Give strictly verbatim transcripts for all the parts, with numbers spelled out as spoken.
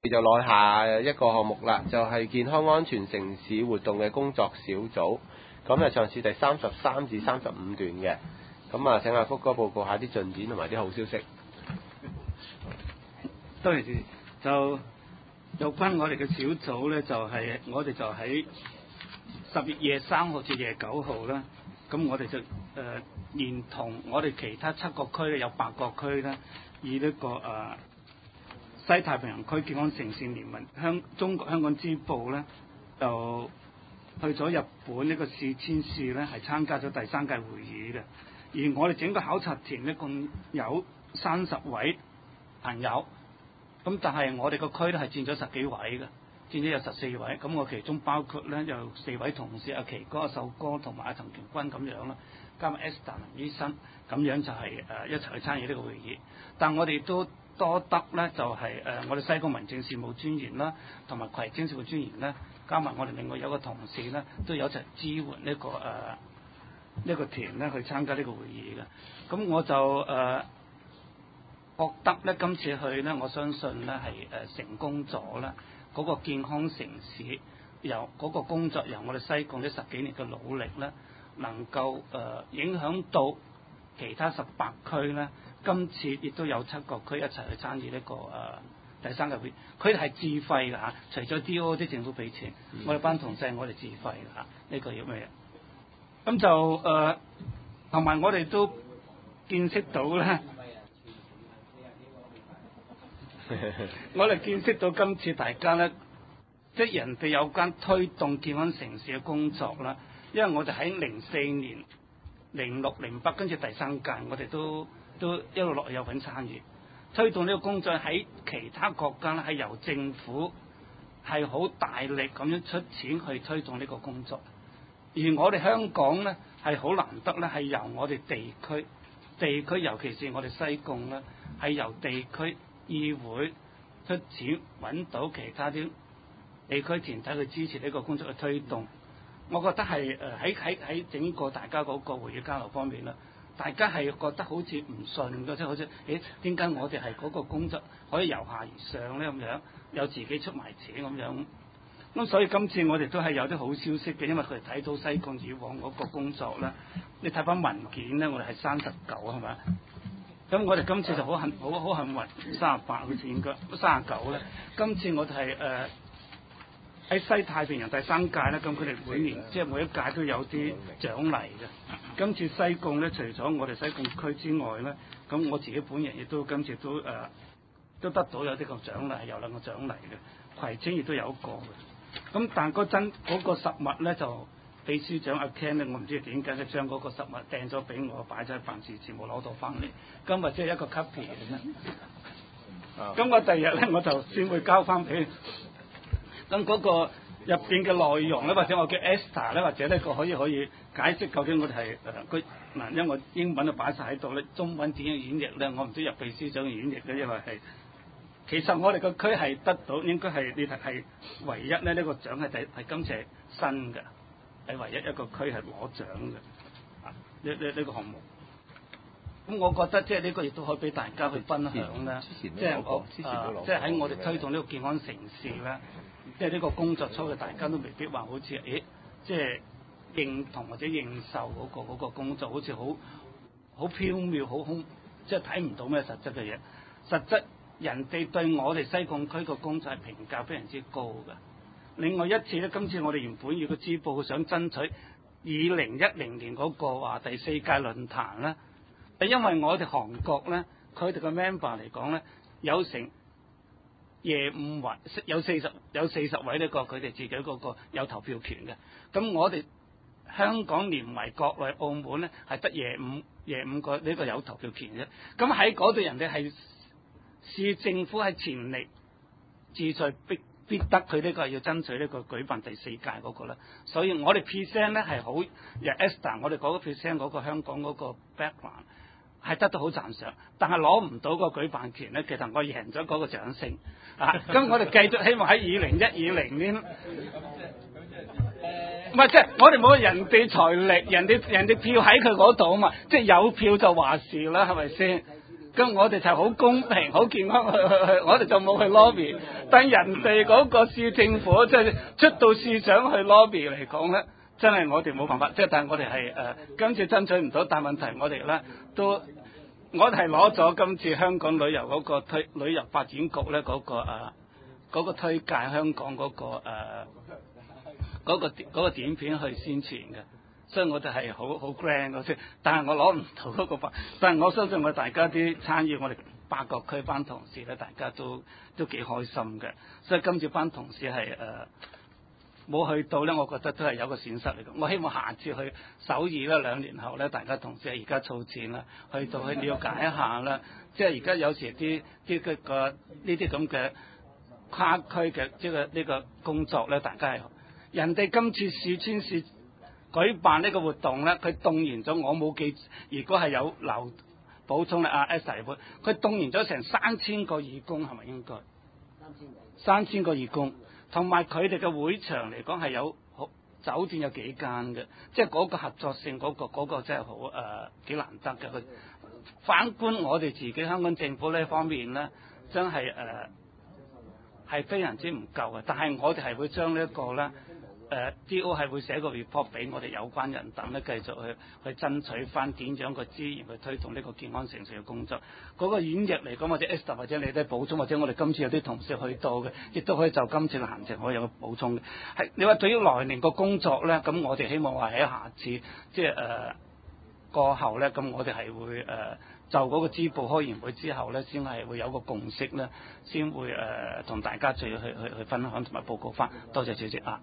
就落下一個項目啦，就係、是、健康安全城市活動嘅工作小組。咁啊，上次第三十三至三十五段嘅。咁啊，請阿福哥報告下啲進展同埋啲好消息。 多謝主持。就有關我哋嘅小組咧，就係、是、我哋就喺十月廿三號至廿九號啦。咁我哋就誒、呃、連同我哋其他七個區咧，有八個區咧，以呢、這個誒、呃、西太平洋區健康城市聯盟香中國香港支部咧，就去咗日本呢個市千市咧，係參加咗第三屆會議嘅。而我哋整個考察團一共有三十位朋友，咁但係我哋個區咧係佔咗十幾位嘅，佔咗有十四位。咁我其中包括咧有四位同事，阿奇哥、阿秀哥同埋阿陳權君咁樣啦，加埋 Esther 林醫生，咁樣就係、是、誒、呃、一齊去參與呢個會議。但我哋都多得咧，就係、是、誒、呃、我哋西貢民政事務專員啦，同埋葵青事務專員咧，加埋我哋另外有個同事咧，都有一齊支援呢、這個誒。呃呢個團咧去參加呢個會議嘅，咁我就誒、呃、覺得咧今次去咧，我相信咧係誒成功咗啦。嗰、那個健康城市由嗰、那個工作由我哋西貢呢十幾年嘅努力咧，能夠誒、呃、影響到其他十八區咧。今次亦都有七個區一齊去參與呢、這個誒、呃、第三個會，佢哋係自費㗎嚇，除咗 D O 啲政府俾錢，嗯、我哋班同事我哋自費㗎嚇，呢、這個要咩？咁就誒，同、呃、埋我哋都見識到咧，我哋見識到今次大家咧，即係人哋有關推動健康城市嘅工作啦。因為我哋喺零四年、零六、零八跟住第三屆，我哋都都一路落有份參與推動呢個工作。喺其他國家咧，係由政府係好大力咁樣出錢去推動呢個工作。而我哋香港咧係好難得咧，係由我哋地區、地區尤其是我哋西貢咧，係由地區議會出錢揾到其他啲地區團體去支持呢個工作嘅推動。我覺得係誒喺喺喺整個大家嗰個會議交流方面啦，大家係覺得好似唔信嘅，即係好似誒點解我哋係嗰個工作可以由下而上咧咁樣，有自己出埋錢咁樣。咁所以今次我哋都係有啲好消息嘅，因為佢哋睇到西貢以往嗰個工作咧，你睇翻文件咧，我哋係三十九係咪？咁我哋今次就好幸好好幸運，三十八好似應該三十九咧。今次我哋係誒喺西太平洋第三屆咧，咁佢哋每年即係每一屆都有啲獎勵嘅。今次西貢咧，除咗我哋西貢區之外咧，咁我自己本人亦都今次都誒、呃、都得到有啲個獎勵，有兩個獎勵嘅，葵青亦都有一個嘅。咁但嗰陣嗰個實物咧，就秘書長阿 Ken 咧，我唔知點解佢將嗰個實物掟咗俾我，擺咗喺辦事處冇攞到翻嚟。今日即係一個 copy 嘅啫。咁我第二日咧，我就先會交翻俾。咁嗰個入邊嘅內容咧，或者我叫 Esther 咧，或者呢個可以可以解釋究竟我哋係誒佢嗱，因為我英文就擺晒喺度咧，中文點樣演繹咧，我唔知入秘書長嘅演繹咧，因為係。其實我哋個區係得到，應該係呢題係唯一咧，呢、這個獎係第係今次係新嘅，係唯一一個區係攞獎嘅啊！呢呢呢個項目，咁我覺得即係呢個亦都可以俾大家去分享啦。即係我啊，即係喺我哋推動呢個健康城市咧，即係呢個工作初嘅大家都未必話好似誒，即係認同或者認受嗰、那個嗰、那個工作，好似好好飄渺、好空，即係睇唔到咩實質嘅嘢，實質。人哋對我哋西貢區個工作係評價非常之高嘅。另外一次咧，今次我哋原本要個支部想爭取二零一零年嗰個話第四屆論壇咧，因為我哋韓國咧，佢哋個 member 嚟講咧，有成廿五位，有四十有四十位呢個佢哋自己嗰個有投票權嘅。咁我哋香港連埋國內澳門咧，係得廿五廿五個呢個有投票權啫。咁喺嗰度人哋係。市政府係全力志在逼逼得佢呢個要爭取呢個舉辦第四屆嗰個啦，所以我哋 present 咧係好，由 Esther 我哋嗰個 present 嗰個香港嗰個 background 係得到好讚賞，但係攞唔到個舉辦權咧，其實我贏咗嗰個掌聲啊！咁我哋繼續希望喺二零一二零年，唔係即係我哋冇人哋財力，人哋人哋票喺佢嗰度啊嘛，即係有票就話事啦，係咪先？ 咁我哋就好公平、好健康去去去，我哋就冇去 lobby。但人哋嗰個市政府即係出到市長去 lobby 嚟講咧，真係我哋冇辦法。即係但係我哋係誒今次爭取唔到，但係問題我哋咧都，我哋係攞咗今次香港旅遊嗰個推旅遊發展局咧嗰、嗰個誒嗰、呃嗰個推介香港嗰、嗰個誒嗰、呃嗰個嗰、嗰個短片去宣傳嘅。所以我哋係好好 grand 嗰啲，但係我攞唔到嗰個法，但係我相信我大家啲參與我哋八個區班同事咧，大家都都幾開心嘅。所以今次班同事係誒冇去到咧，我覺得都係有個損失嚟嘅。我希望下次去首爾咧，兩年後咧，大家同事係而家儲錢啦，去到去了解一下啦。即係而家有時啲啲嘅個呢啲咁嘅跨區嘅即係呢個工作咧，大家係人哋今次市村市舉辦呢個活動咧，佢動員咗我冇記，如果係有留補充咧，阿 Esther 會，佢動員咗成三千個義工係咪應該？三千個。三千個義工，同埋佢哋嘅會場嚟講係有好酒店有幾間嘅，即係嗰個合作性嗰、嗰個嗰、嗰個真係好誒幾難得嘅。佢反觀我哋自己香港政府呢方面咧，真係誒係非常之唔夠嘅。但係我哋係會將呢一個咧。誒、uh, D O 係會寫個 report 俾我哋有關人等咧，繼續去去爭取翻點樣個資源去推動呢個健康城市嘅工作。嗰、那個演繹嚟講，或者 Esther 或者你都補充，或者我哋今次有啲同事去到嘅，亦都可以就今次嘅行程可以有個補充嘅。係你話對於來年個工作咧，咁我哋希望話喺下次即係誒、呃、過後咧，咁我哋係會誒、呃、就嗰個支部開完會之後咧，先係會有個共識咧，先會誒同、呃、大家再去去去分享同埋報告翻。多謝主席啊！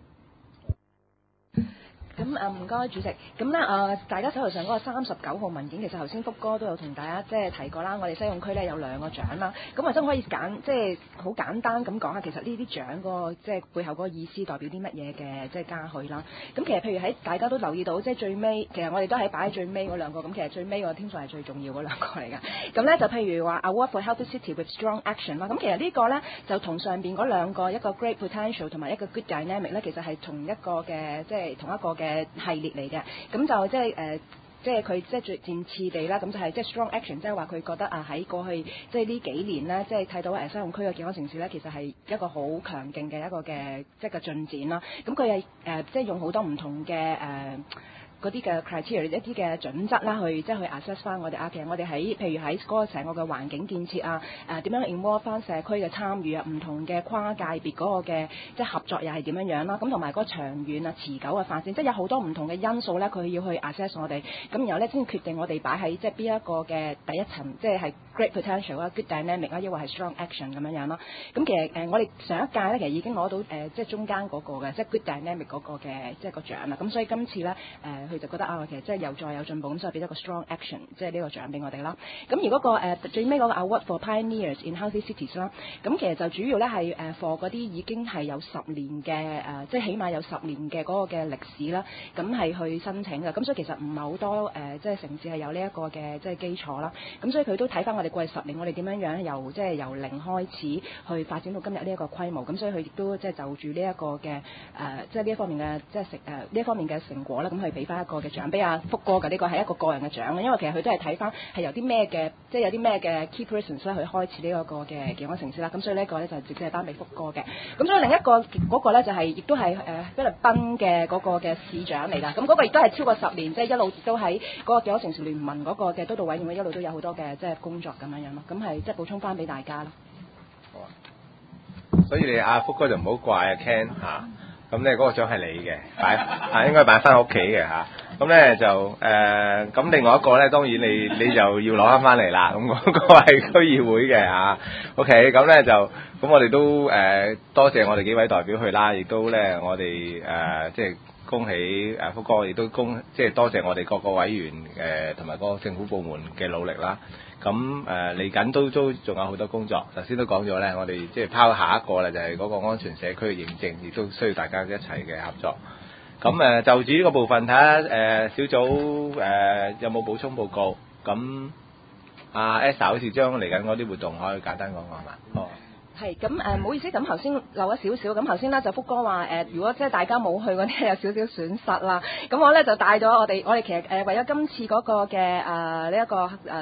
咁啊唔該主席，咁咧啊大家手頭上嗰個三十九號文件，其實頭先福哥都有同大家即係提過啦。我哋西貢區咧有兩個獎啦，咁或者可以簡即係好簡單咁講下，其實呢啲獎嗰個即係背後嗰個意思代表啲乜嘢嘅即係嘉許啦。咁其實譬如喺大家都留意到，即係最尾，其實我哋都喺擺喺最尾嗰兩個，咁其實最尾個天數係最重要嗰兩個嚟㗎。咁咧就譬如話 Award for Healthy City with Strong Action 啦，咁其實呢個咧就同上邊嗰兩個一個 Great Potential 同埋一個 Good Dynamic 咧，其實係同一個嘅即係同一個嘅系列嚟嘅，咁就即係誒，即係佢即係最漸次地啦，咁就係即係 strong action，即係話佢覺得啊喺過去即係呢幾年咧，即係睇到誒西貢區嘅健康城市咧，其實係一個好強勁嘅一個嘅即係個進展啦。咁佢係誒即係用好多唔同嘅誒。呃嗰啲嘅 criteria 一啲嘅準則啦，去即係去 assess 翻我哋啊。其實我哋喺譬如喺嗰個成個嘅環境建設啊，誒點樣 involve 翻社區嘅參與啊，唔同嘅跨界別嗰個嘅即係合作又係點樣樣啦。咁同埋嗰個長遠啊、持久嘅發展，即係有好多唔同嘅因素咧，佢要去 assess 我哋。咁然後咧先決定我哋擺喺即係邊一個嘅第一層，即係係 great potential 啊、good dynamic 啊，抑或係 strong action 咁樣樣咯。咁其實誒、呃、我哋上一屆咧其實已經攞到誒、呃、即係中間嗰個嘅即係 good dynamic 嗰個嘅即係個獎啦。咁所以今次咧誒。呃佢就覺得啊，其實即係又再有進步，咁所以俾咗個 strong action，即係呢個獎俾我哋啦。咁而嗰、那個、呃、最尾嗰個 award for pioneers in healthy cities 啦，咁其實就主要咧係誒 for 嗰啲已經係有十年嘅誒、呃，即係起碼有十年嘅嗰個嘅歷史啦，咁係去申請嘅。咁所以其實唔係好多誒、呃，即係城市係有呢一個嘅即係基礎啦。咁所以佢都睇翻我哋過去十年，我哋點樣樣由即係由零開始去發展到今日呢一個規模。咁所以佢亦都即係就住呢一個嘅誒、呃，即係呢一方面嘅即係成誒呢一方面嘅成果啦。咁去俾翻一個嘅獎俾阿福哥嘅，呢個係一個個人嘅獎，因為其實佢都係睇翻係由啲咩嘅，即係有啲咩嘅 key persons 咧去開始呢一個嘅健康城市啦。咁所以呢一個咧就直接係頒俾福哥嘅。咁所以另一個嗰個咧就係亦都係誒菲律賓嘅嗰個嘅市長嚟㗎。咁嗰個亦都係超過十年，即係一路都喺嗰個健康城市聯盟嗰個嘅督導委員會一路都有好多嘅即係工作咁樣樣咯。咁係即係補充翻俾大家咯。 好啊。所以你阿福哥就唔好怪阿 Ken 嚇。咁咧嗰個獎係你嘅，擺啊應該擺翻屋企嘅嚇。咁咧就誒，咁、呃、另外一個咧，當然你你就要攞翻翻嚟啦。咁、那、嗰個係區議會嘅嚇。OK，咁咧就咁我哋都誒、呃、多謝我哋幾位代表去啦，亦都咧我哋誒即係恭喜誒福哥，亦都恭即係多謝我哋各個委員誒同埋個政府部門嘅努力啦。咁誒嚟緊都都仲有好多工作，頭先都講咗咧，我哋即係拋下一個咧，就係、是、嗰個安全社區嘅認證，亦都需要大家一齊嘅合作。咁誒、呃、就住呢個部分睇下誒小組誒、呃、有冇補充報告。咁阿 Esther 好似將嚟緊嗰啲活動可以簡單講講係嘛？哦。 係咁誒，唔好意思，咁頭先漏咗少少，咁頭先咧就福哥話誒、呃，如果即係大家冇去嗰啲有少少損失啦，咁我咧就帶咗我哋，我哋其實誒、呃、為咗今次嗰個嘅誒呢一個誒。呃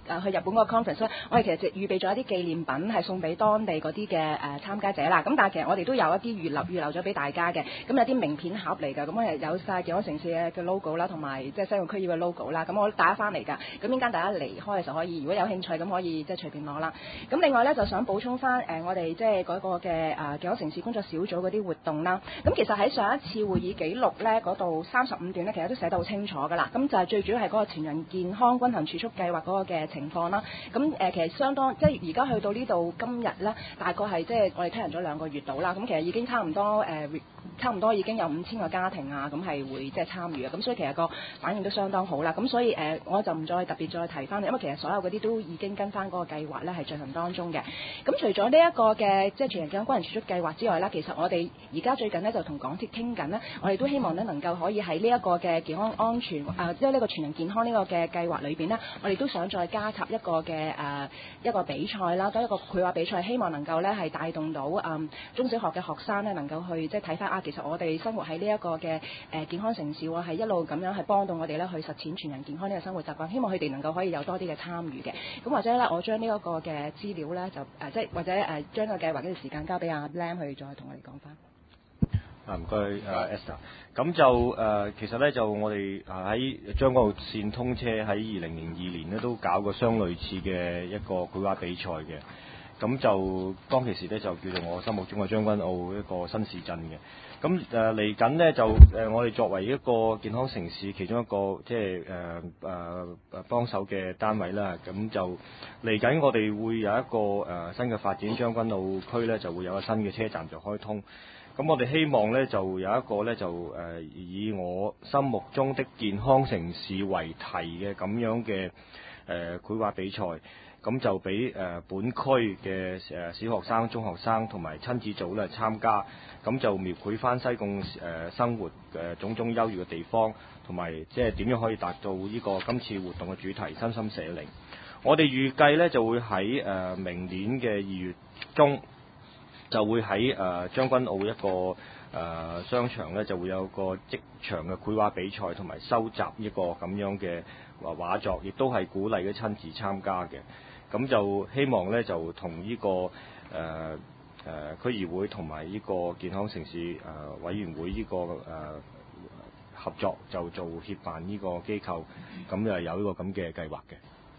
誒去日本嗰個 conference 咧，我哋其實就預備咗一啲紀念品係送俾當地嗰啲嘅誒參加者啦。咁但係其實我哋都有一啲預留預留咗俾大家嘅，咁有啲名片盒嚟㗎，咁我哋有晒健康城市嘅嘅 logo 啦，同埋即係西貢區議嘅 logo 啦。咁我帶咗翻嚟㗎，咁陣間大家離開嘅時候可以，如果有興趣咁可以即係隨便攞啦。咁另外咧就想補充翻誒我哋即係嗰個嘅誒健康城市工作小組嗰啲活動啦。咁其實喺上一次會議記錄咧嗰度三十五段咧，其實都寫得好清楚㗎啦。咁就係最主要係嗰個全人健康均衡儲蓄計劃嗰個嘅情況啦。咁誒、呃、其實相當即係而家去到呢度今日咧，大概係即係我哋推行咗兩個月度啦。咁其實已經差唔多誒、呃，差唔多已經有五千個家庭啊，咁係會即係參與啊。咁所以其實個反應都相當好啦。咁所以誒、呃，我就唔再特別再提翻，因為其實所有嗰啲都已經跟翻嗰個計劃咧係進行當中嘅。咁除咗呢一個嘅即係全人健康均衡儲蓄計劃之外咧，其實我哋而家最近咧就同港鐵傾緊咧，我哋都希望咧能夠可以喺呢一個嘅健康安全啊，即係呢個全人健康呢個嘅計劃裏邊呢，我哋都想再加插一個嘅誒、呃、一個比賽啦，咁一個繪畫比賽，希望能夠咧係帶動到誒、嗯、中小學嘅學生咧能夠去即係睇翻啊，其實我哋生活喺呢一個嘅誒、呃、健康城市喎，係一路咁樣係幫到我哋咧去實踐全人健康呢個生活習慣，希望佢哋能夠可以有多啲嘅參與嘅。咁或者咧，我將呢一個嘅資料咧就誒、呃、即係或者誒、呃、將個計劃嘅時間交俾阿 Lam 去再同我哋講翻。 啊，唔該，啊 Esther。咁就誒、呃，其實咧就我哋喺將軍澳線通車喺二零零二年咧都搞過相類似嘅一個繪畫比賽嘅。咁就當其時咧就叫做我心目中嘅將軍澳一個新市鎮嘅。咁誒嚟緊呢，就誒、呃、我哋作為一個健康城市其中一個即係誒誒誒幫手嘅單位啦，咁就嚟緊我哋會有一個誒、呃、新嘅發展，將軍澳區咧就會有個新嘅車站就開通。咁我哋希望咧就有一個咧就誒、呃、以我心目中的健康城市為題嘅咁樣嘅誒繪畫比賽，咁就俾誒、呃、本區嘅誒小學生、中學生同埋親子組咧參加，咁就描繪翻西貢誒、呃、生活誒、呃、種種優越嘅地方，同埋即係點樣可以達到呢個今次活動嘅主題身心社靈。我哋預計咧就會喺誒、呃、明年嘅二月中。就會喺誒將軍澳一個誒、呃、商場咧，就會有個即場嘅繪畫比賽，同埋收集一個咁樣嘅畫畫作，亦都係鼓勵嘅親自參加嘅。咁就希望咧，就同呢、這個誒誒、呃呃、區議會同埋呢個健康城市誒、呃、委員會呢、這個誒、呃、合作，就做協辦呢個機構，咁就有呢個咁嘅計劃嘅。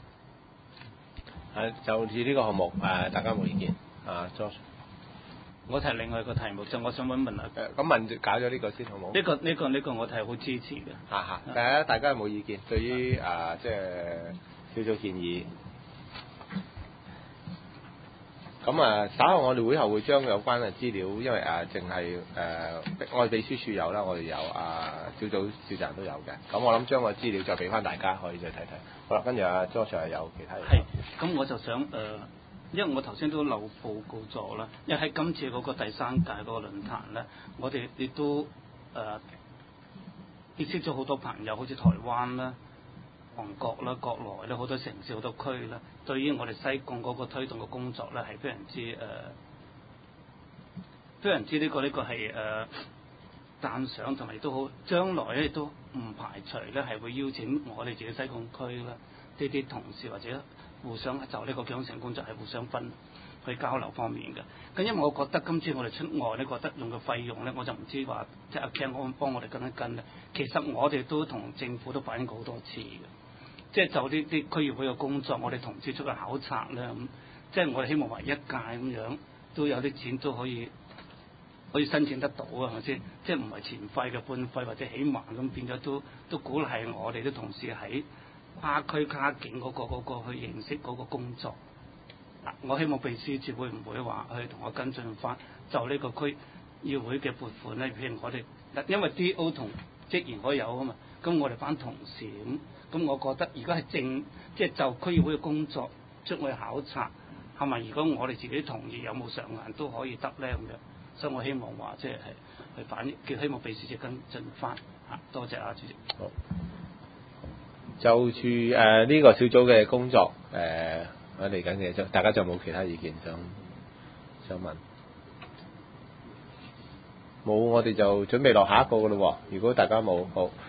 誒、啊，就住呢個項目誒、呃，大家冇意見啊 George。 我提另外一個題目，就我想問問啊， 咁問搞咗呢個先好冇？ 呢、這個呢、這個呢、這個我係好支持嘅。 嚇嚇，大家大家有冇意見？對於啊，即係小組建議。咁啊，稍後我哋會後會將有關嘅資料，因為啊，淨係誒我哋秘書處有啦，我哋有啊小組召集人都有嘅。咁我諗將個資料再俾翻大家，可以再睇睇。好啦，跟住啊 George 係有其他嘢。 係，咁我就想誒。呃因為我頭先都漏報告咗啦，因為喺今次嗰個第三屆嗰個論壇咧，我哋亦都誒、呃、結識咗好多朋友，好似台灣啦、韓國啦、國內咧好多城市好多區啦，對於我哋西貢嗰個推動嘅工作咧係非常之誒、呃，非常之呢、這個呢、這個係誒讚賞，同埋亦都好將來咧亦都唔排除咧係會邀請我哋自己西貢區啦呢啲同事或者。互相就呢個健康城工作係互相分去交流方面嘅，咁因為我覺得今次我哋出外咧，覺得用嘅費用咧，我就唔知話即係阿 Ken 可唔可以幫我哋跟一跟咧。其實我哋都同政府都反映過好多次嘅，即係就呢啲區議會嘅工作，我哋同時出去考察咧，咁即係我哋希望話一屆咁樣都有啲錢都可以可以申請得到啊，係咪先？即係唔係全費嘅半費或者起碼咁變咗都都鼓勵我哋啲同事喺跨區跨境嗰、嗰個嗰、嗰個去認識嗰個工作。嗱，我希望秘書處會唔會話去同我跟進翻，就呢個區議會嘅撥款咧，譬如我哋，因為 D O 同職員可以有啊嘛，咁我哋班同事咁，咁我覺得如果係正，即係就區議會嘅工作出去考察，係咪如果我哋自己同意有冇上限都可以得咧咁樣，所以我希望話即係係去反映，叫希望秘書處跟進翻嚇，多謝啊主席。 好。就住誒呢、呃這個小組嘅工作誒，我嚟緊嘅，大家就冇其他意見想想問？冇，我哋就準備落下一個噶咯喎。如果大家冇，好。